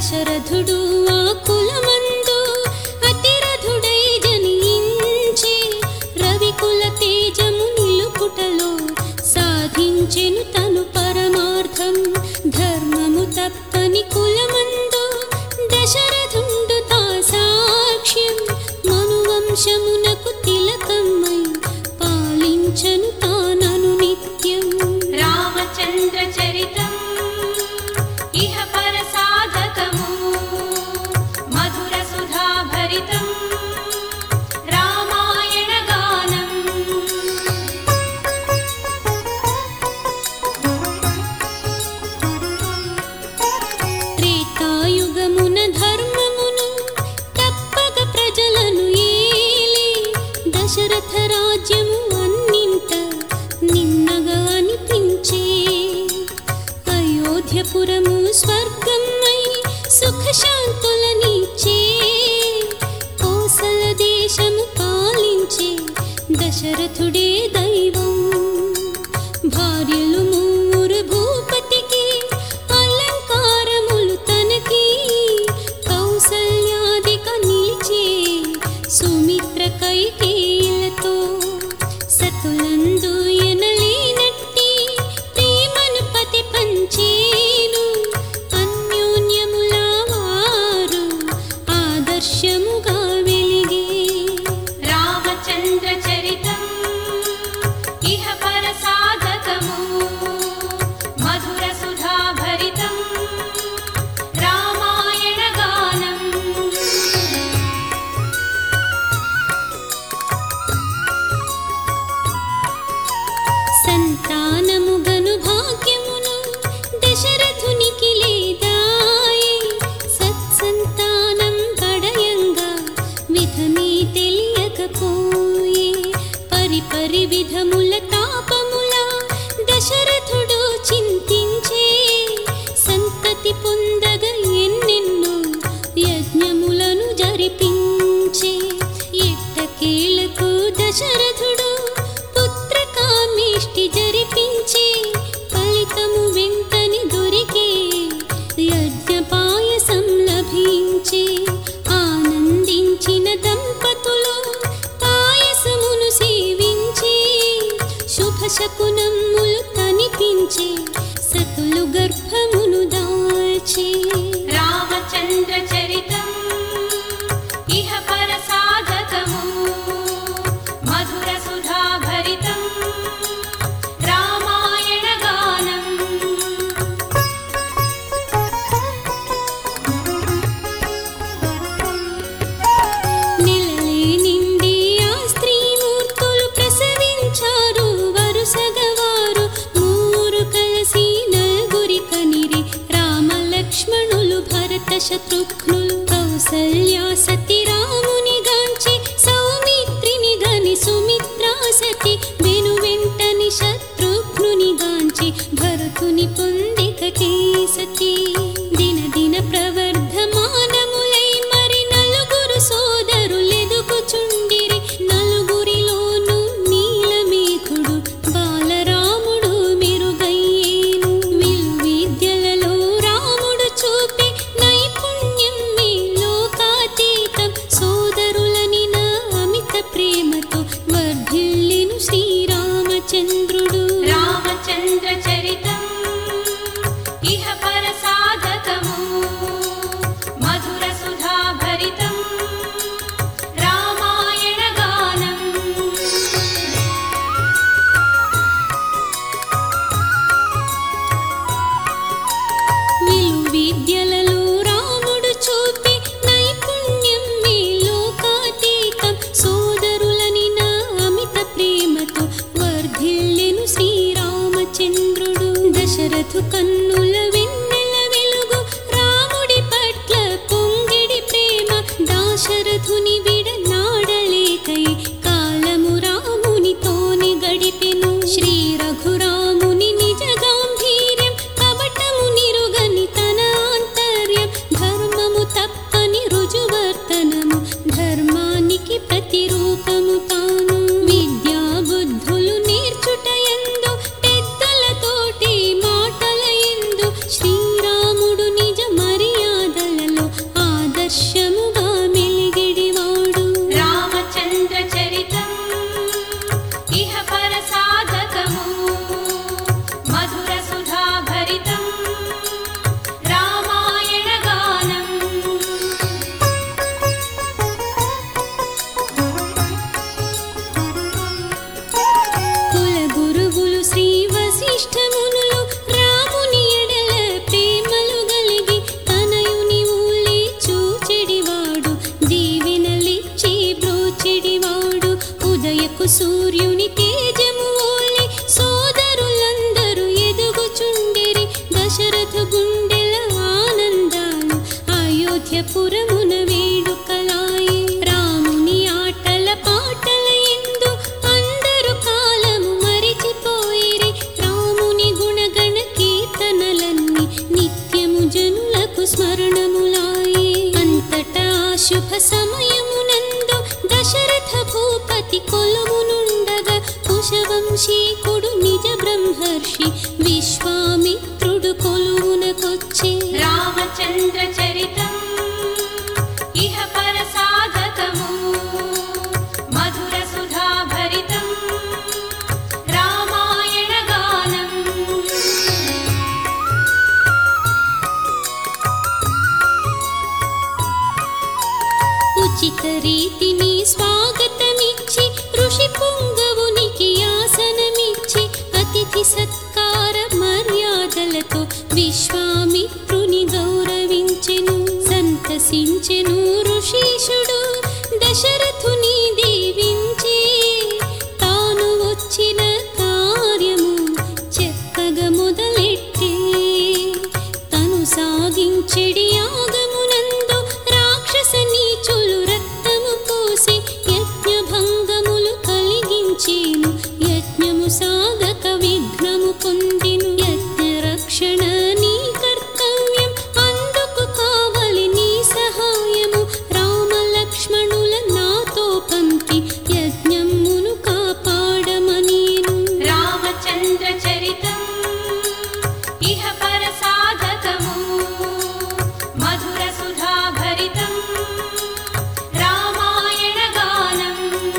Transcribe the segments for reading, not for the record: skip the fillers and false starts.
దశరథుడు ఆ కులమందు అతిరథుడై జనించి రవికుల తేజము నిలుపుటలో సాధించెను తను పరమార్థం. ధర్మము తప్పని కులమందు దశరథుండు తా సాక్ష్యం. మనువంశమునకు తిలకమ్మై పాలించను తానను నిత్యం. రామచంద్ర చరితం ఇహ పర సాధకము మధుర సుధా భరితం రామాయణ గానం. త్రేతాయుగమున ధర్మమును తప్పక ప్రజలను ఏలి దశరథ రాజ్యము అన్నింట నిన్నగా అనిపించే. అయోధ్యపురము స్వర్గమై సుఖశాంతులనిచ్చే. కోసల దేశము పాలించే దశరథుడే దైవం. భార్యలు మూరు భూపతికి అలంకారములు తనకి. కౌసల్యాదిక నిలిచే సుమిత్ర కైకేయులతో సతులందు ఎనలేనట్టి ప్రేమను పతి పంచేను. అన్యోన్యముల వారు ఆదర్శముగా వెలిగే. రామచంద్ర చరితం ఇహ పర సాధకము మధుర సుధా భరితం రామాయణ గానం. సంతానముగను భాగ్యమును దశరథునికి లేదాయే. సత్సంతానం గడయంగా విధమే తెలియకపోయే. పరిపరి విధముల తాపముల దశరథుడు చింతించే. సంతతి పొందగ ఎన్నెన్నో యజ్ఞములను జరిపించే. ఎట్టకేలకు దశరథుడు పుత్రకామేష్టి జరిపించి ఫలితము వెంటనే దొరికే. యజ్ఞపాయసం లభించి ఆనందించిన దంపతులు పాయసమును సేవించి శుభశకునములు కనిపించి సతులు గర్భమును దాల్చి. రామచంద్ర చరితం ఇహ పర సాధకము మధుర సుధా భరితం రామాయణ గానం. నెలలే నిండి ఆ స్త్రీమూర్తులు ప్రసవించారు వరుసగవారు. మూరు కలసి నలుగురి కనిరి రామ లక్ష్మణులు భరత శత్రుఘ్నులు. కౌసల్యా సతి రాముని గాంచి సౌమిత్రిని గని సుమిత్రా సతి. వెను వెంటని శత్రుఘ్నుని గాంచి భరతుని పొందికటే సతి. దినదిన ప్రవర్ధమానములై మరి నలుగురు సోదరులెదుగుచుండిరి. నలుగురిలోను నీలమేఘుడు బాలరాముడు మెరుగయ్యేను. విలువిద్యలలో రాముడు చూపే నైపుణ్యం లోకాతీతం. అయోధ్యపురమున వేడుకలాయే రాముని ఆటల పాటల ఎందు అందరు కాలము మరిచిపోయిరి రాముని గుణగణ కీర్తనలన్నీ నిత్యము జనులకు స్మరణములాయే అంతటా శుభ సమయమునందు దశరథ భూపతి కొలువునుండగా కుశవంశీకుడు నిజ బ్రహ్మర్షి విశ్వామిత్రుడు కొలువునకొచ్చే రామచంద్ర చరితం ఇహ పర సాధకము మధుర సుధా భరితం రామాయణ గానం ఉచిత రీతిని స్వాగతమిచ్చి ఋషి పుంగవునికి ఆసనమిచ్చి అతిథి సత్కార మర్యాదలతో విశ్వామిత్రుని గౌరవించెను సంతసించెను ఋషీషుడు దశరథుని దీవించి తాను వచ్చిన కార్యము చెప్పగా మొదలెట్టే తను సాగించెడి యాగమునందు రాక్షస నీచులు రక్తము పోసి యజ్ఞభంగములు కలిగించేను యజ్ఞము సాగక విఘ్నము పొందిను యజ్ఞ రక్షణ నీ కర్తవ్యం అందుకు కావలి నీ సహాయము రామ లక్ష్మణుల నాతో పంపి యజ్ఞమును కాపాడమనేను రామచంద్ర చరితం ఇహ పర సాధకము మధుర సుధా భరితం రామాయణ గానం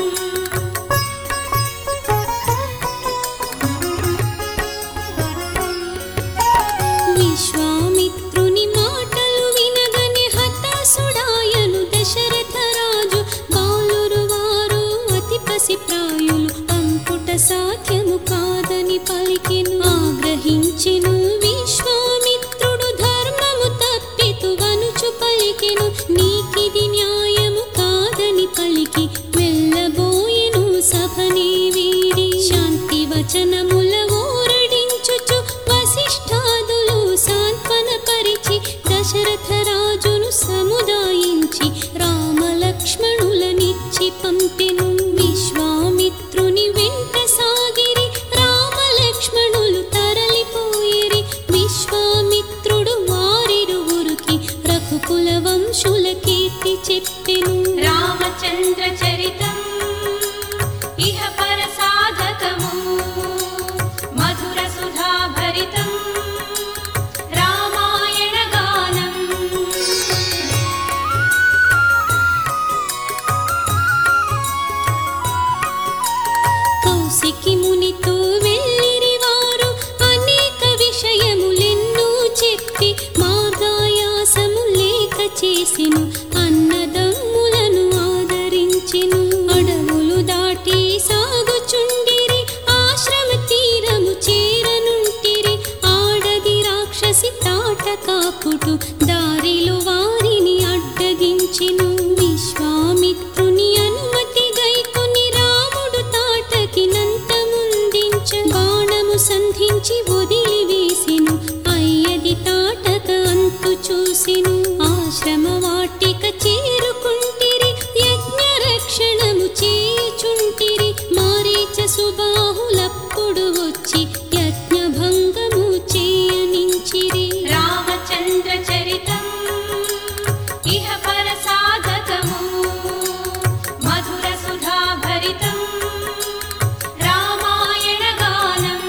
విశ్వామిత్రుని మాటలు వినగని హతాశుడాయను దశరథ రాజు బాలురు వారు అతి పసిప్రాయులు పంపుట సాధ్యము కాదని పలికెను ఆగ్రహించెను విశ్వామిత్రుడు ధర్మము తప్పితు వనుచు పలికెను నీకిది న్యాయము కాదని పలికి వెళ్ళబోయెను సభనే వీడి శాంతి వచనముల ఊరడించుచు వశిష్ఠాదులు సాంత్వన పరిచి దశరథ రాజును సముదాయించి రామ లక్ష్మణులనిచ్చి పంపెను విశ్వామిత్రుని వెంట సాగిరి రామ లక్ష్మణులు తరలిపోయిరి విశ్వామిత్రుడు వారిరువురికి రఘుకుల వంశుల కీర్తి చెప్పెను రామచంద్ర చరితం ఇహ పర సాధకము మధుర సుధా భరితం రామాయణ గానం కౌశికి మునితో వెళ్ళిరి వారు అనేక విషయములెన్నో చెప్పి మార్గాయాసము లేక చేసెను అన్నదమ్ములను ఆదరించెను అడవులు దాటి సాగుచుండిరి ఆశ్రమ తీరము చేరనుంటిరి ఆడది రాక్షసి తాట కాపుటు దారిలో వారిని అడ్డగించెను విశ్వామిత్రుని అనుమతి గైకొని రాముడు తాటకినంత ముందించ బాణము సంధించి వదిలివేసెను అయ్యది తాటక అంతు చూసెను ఆశ్రమ వాటిక చేరుకుంటిరి యజ్ఞ రక్షణము చేయుచుంటిరి మారీచ సుబాహులప్పుడు వచ్చి యజ్ఞ భంగము చేయనించిరి రామచంద్ర చరితం ఇహ పర సాధకము మధుర సుధా భరితం రామాయణ గానం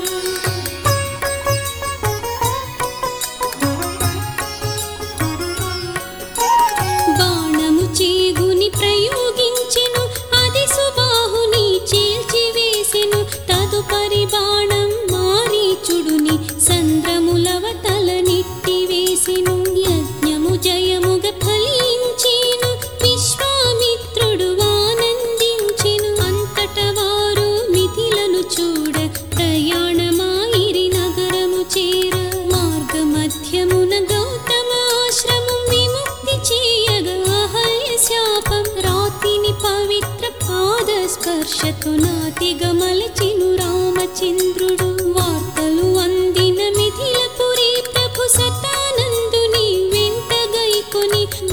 బాణము చేగుని ప్రయోగించెను అది సుబాహుని చీల్చివేసెను తదుపరి బాణం మారీచుడుని సంద్రములవతల నెట్టివేసెను యజ్ఞము జయముగ ఫలించెను విశ్వామిత్రుడు ఆనందించెను అంతట వారు మిథిలను చూడ ప్రయాణమాయిరి నగరము చేర మార్గ మధ్యమున గౌతమాశ్రమం విముక్తి చేయగా అహల్య శాపం రాతిని పవిత్ర పాద స్పర్శతో నాతిగా మలచెను రామచంద్రుడు వార్తలు అందిన మిథిలపురి ప్రభు సతానందుని వెంట గైకొని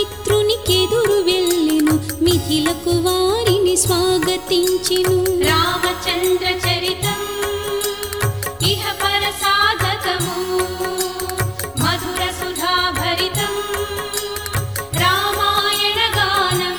విశ్వామిత్రునికెదురు వెళ్ళెను, మిథిలకు వారిని స్వాగతించెను. రామచంద్ర చరితం ఇహ పర సాధకము, మధుర సుధా భరితం రామాయణ గానం.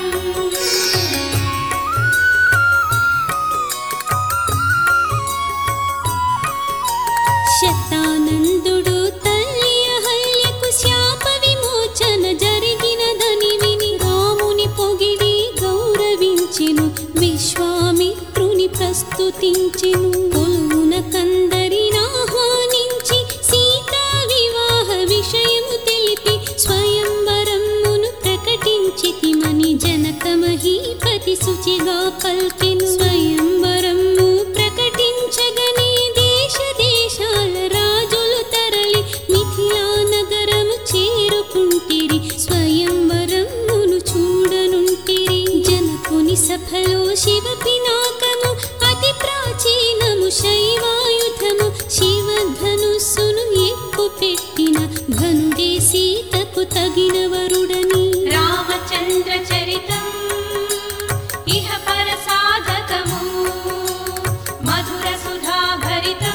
శతానందుడు తల్లి అహల్యకు శాప విమోచన జరిగినదని విని రాముని పొగిడి గౌరవించెను, విశ్వామిత్రుని ప్రస్తుతించెను. కొలువున కందరిని ఆహ్వానించి సీతా వివాహ విషయము తెలిపి స్వయంవరమును ప్రకటించితిమని జనక మహీపతి శుచిగా పల్కెను. స్వయంవరము ప్రకటించగనే దేశ దేశాల రాజులు తరలి మిథిలా నగరము చేరుకుంటిరి, స్వయంవరమును చూడనుంటిరి. జనకుని సభలో శివ పినాకము అతి ప్రాచీనము, శైవాయుధము శివధనుస్సును ఎక్కుపెట్టిన ఘనుడే సీతకు తగిన వరుడని. రామచంద్ర చరితం ఇహ పర సాధకము, మధుర సుధా భరితం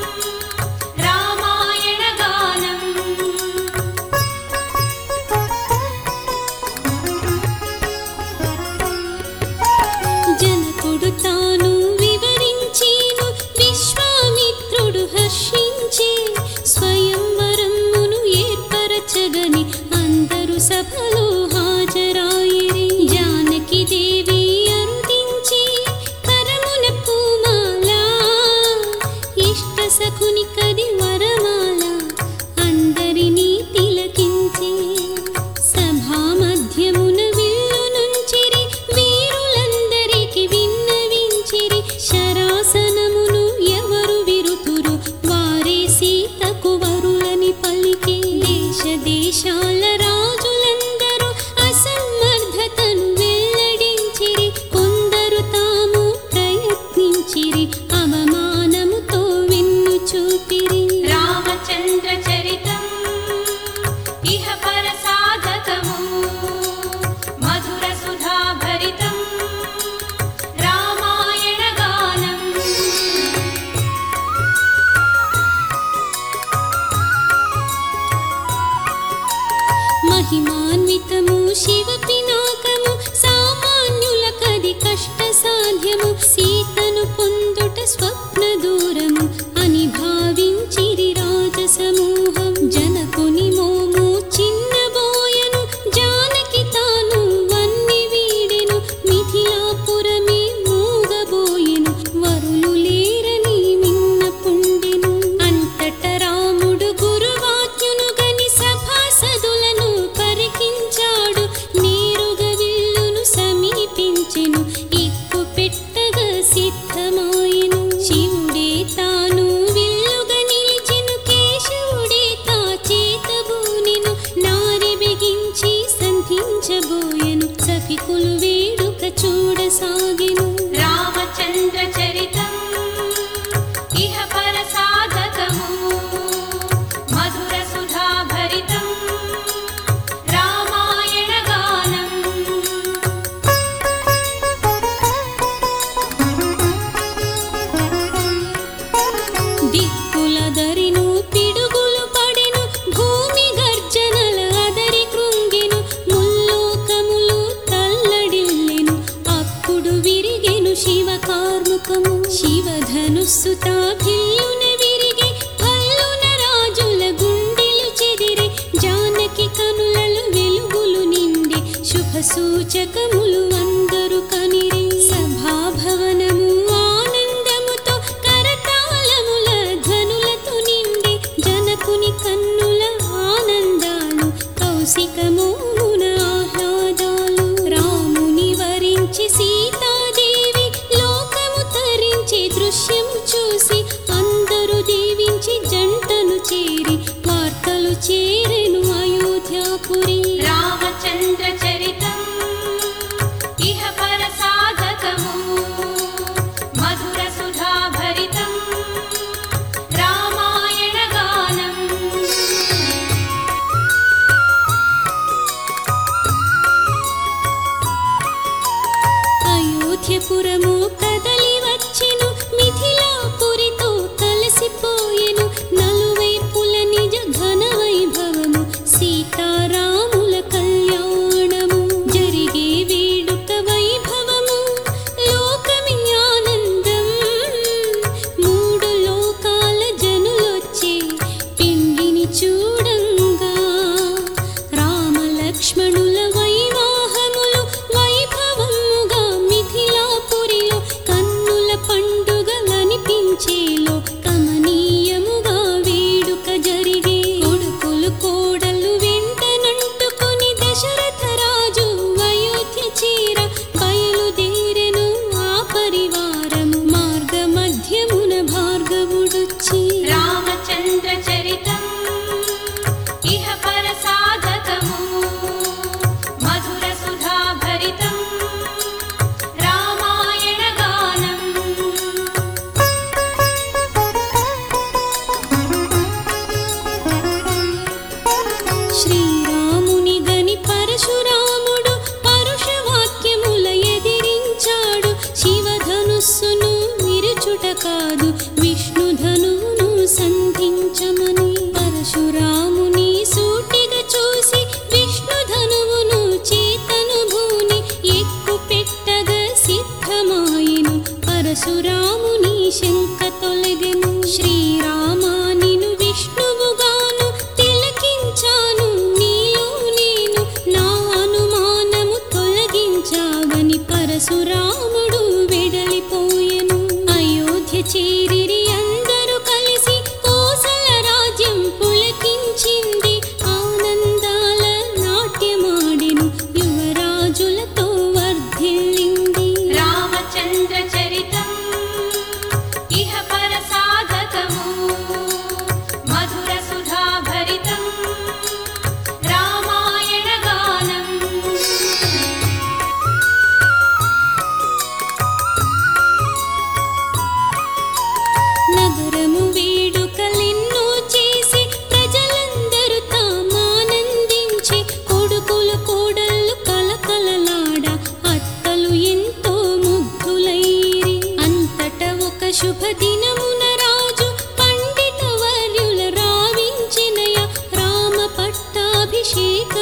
రామాయణ గానం. జనకుడు తాను వివరించేను, విశ్వామిత్రుడు హర్షించే. స్వయంవరమును ఏర్పరచగని అందరు సభలో హాజరాయిరి. జానకి దేవి అరుదించి కరమున పూమాల, ఇష్ట సఖుని కది వరమాల అందరినీ తిలకించే. సభా మధ్యమున విల్లు నుంచిరి, వీరులందరికి విన్నవించిరి. శరాసనమును ఎవరు విరుతురు, వారే సీతకు వరులని పలికి. దేశ దేశాల రాజులందరూ అసమర్థతను వెల్లడించిరి, కొందరు తాము ప్రయత్నించిరి, అవమానముతో వెన్ను చూపిరి. రామచంద్ర చరితం ఇహ పర సాధకము, మధుర సుధా భరితం రామాయణ గానం. మహిమాన్వితము శివ పినాకము, సామాన్యుల కది కష్ట సాధ్యము. సీతను పొందుట స్వప్న దూరము అని భావించిరి రాజసమూహం. జనకుని మోము చిన్నబోయను, జానకి తాను వన్ని వీడెను. మిథిలాపురమే మూగబోయెను, వరులు లేరని మిన్న పుండెను. అంతట రాముడు గురువాక్యును గని సభాసదులను పరికించాడు, నేరుగా విల్లును సమీపించెను, ఇక్కు పెట్టగా సిద్ధమాయెను. శివుడే తాను విల్లుగా నిలిచెను, కేశవుడే తా చేతబూనెను. నారి బిగించి సంధించబోయెను, సభికులు వేడుక చూడసాగెను. రామచంద్ర చరితం ఇహ పర సాధకము, మధుర సుధా భరితం రామాయణ గానం. దిక్కుల దరిను పిడుగులు పడెను, భూమి గర్జనల అదరి కృంగెను. ముల్లోకములు తల్లడిల్లెను, అప్పుడు విరిగెను శివ కార్ముకము. శివధనుస్సు తా భిల్లున విరిగి, భల్లున రాజుల గుండెలు చెదిరి. జానకి కనులలో వెలుగులు నిండి, శుభ సూచకములు అందరు కనిరి. సభాభవనము ఆనందముతో కరతాళముల ధ్వనులతో నిండి, జనకుని కన్నుల ఆనందాలు కౌశికమోమున ఆహ్లాదాలు. రాముని వరించి సీతాదేవి లోకము తరించి దృశ్యము చూసి, అందరూ దీవించి జంటను చేరి వార్తలు చేరెను అయోధ్యాపురి. రామచంద్ర చరితం ఇహ పర సాధకము, మధుర సుధా భరితం రామాయణ గానం. అభిషేక